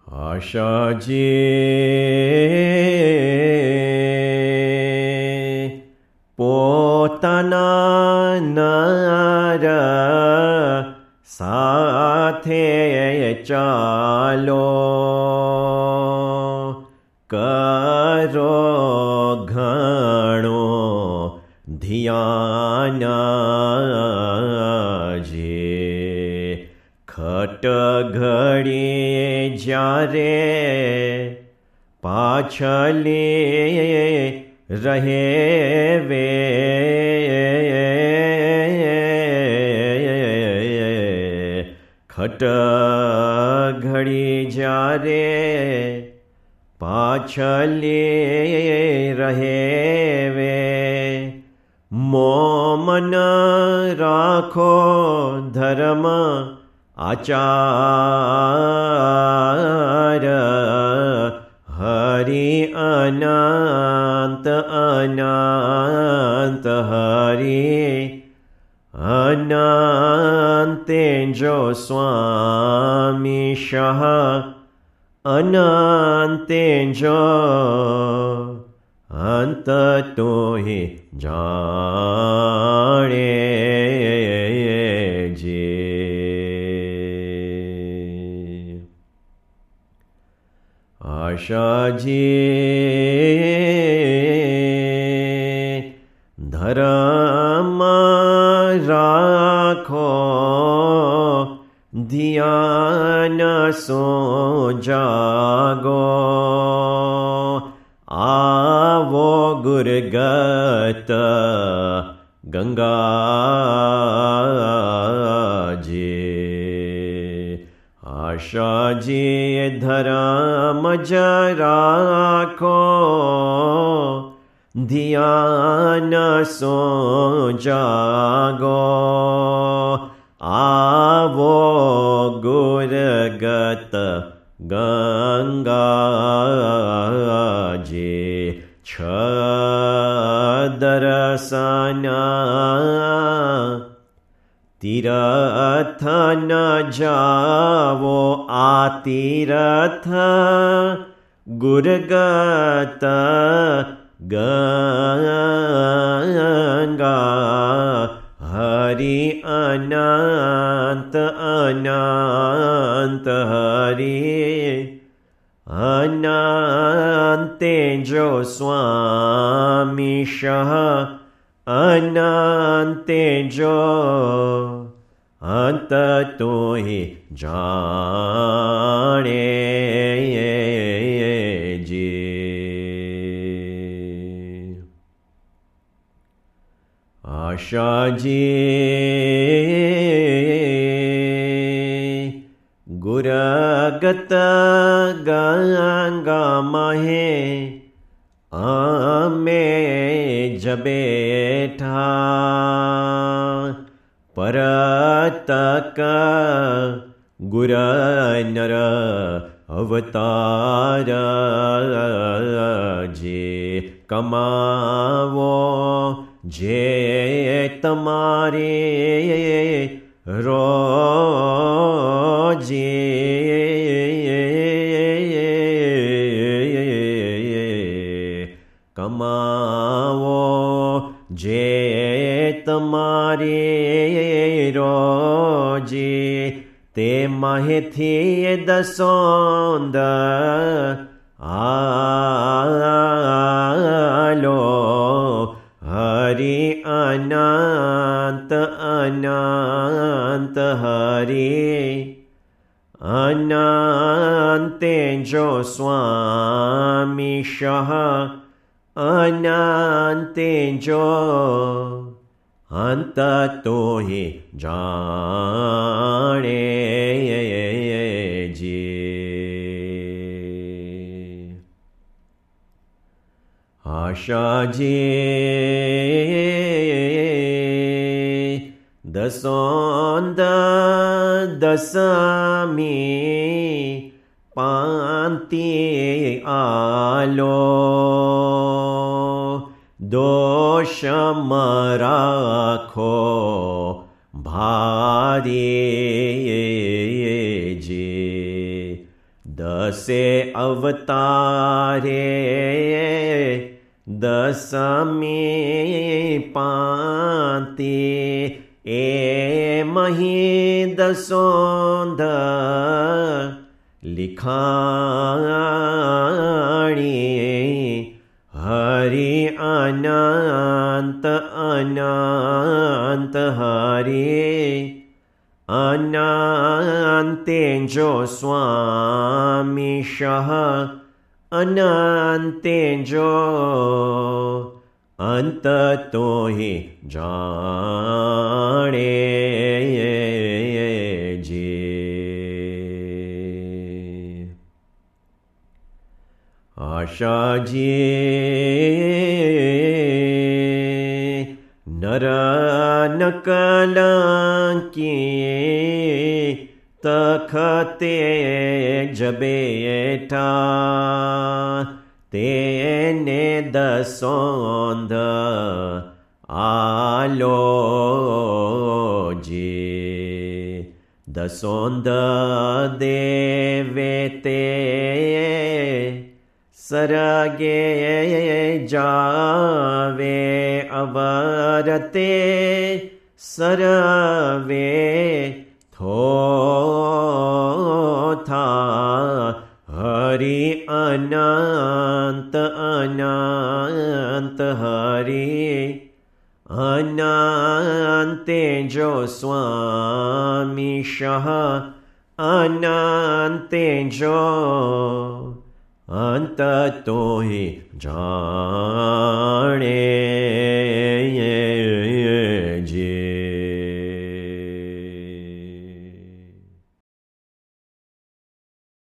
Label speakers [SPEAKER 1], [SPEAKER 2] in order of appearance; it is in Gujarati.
[SPEAKER 1] આશાજી પોતાના નર સાથે ચાલો, કરો ઘણો ધ્યાન જે ખટ ઘડી જ્યારે પાછલી રહે વે, ખટ ઘડી જ્યારે પાછલી રહે વે, મોમન રાખો ધર્મ આચાર, હરિ અનંત અનંત હરિ અનંતે જો સ્વામી શહ, અનંતે જો અંત તોહિ જાણે જે. આશાજી ધર્મ રાખો ધ્યાન સો જાગો, આવો ગુરગત ગંગાજી. આશાજી ધર્મ જ રાખો ધ્યાન સો જાગો, આવો ગુરગત ગંગાજી. છ દર્શના તીરથ ન જાવો, આ તીરથ ગુરગત ગંગા, હરિ અનંત અનંત હરિ અનંતે જો સ્વામી શહ, અનંતે જો અંત તોહિ જાણે જે. આશાજી ગુરગત ગંગા મહે અમે જ બેઠા, પરતક ગુર નર અવતાર જે, કમાવો જે તમારે રોજે, કમાવો જે તમારે રોજે, તે માહિથી દસોંદ આલો, હરિ અનંત અનંત હરિ અનંતે જો સ્વામી શહ, અનંતે જો અંત તોહિ જાણે જે. આશાજી દસોંદ દસમી પાંતિ આલો, દોષમ રાખો ભારી જે, દસે અવતારે દસમી પાંતિ એ મહી દસોંધ લિખાણી હરિ અનંત અનંત હરિ અનંતેજો સ્વામીશ અનંતેજો અંત તો હિ જાણે જે આશાજી નર ન કલંકી તખતે જ બેઠા તેને દસોંધ આલોજી દસોંધ દેવે તે સરગે જાવે અવરતે સરવે થોથા હરિ અનંત અનંત હરિ અનંતેજો સ્વામીશ અનંતેજો અંત તો હિ જાણે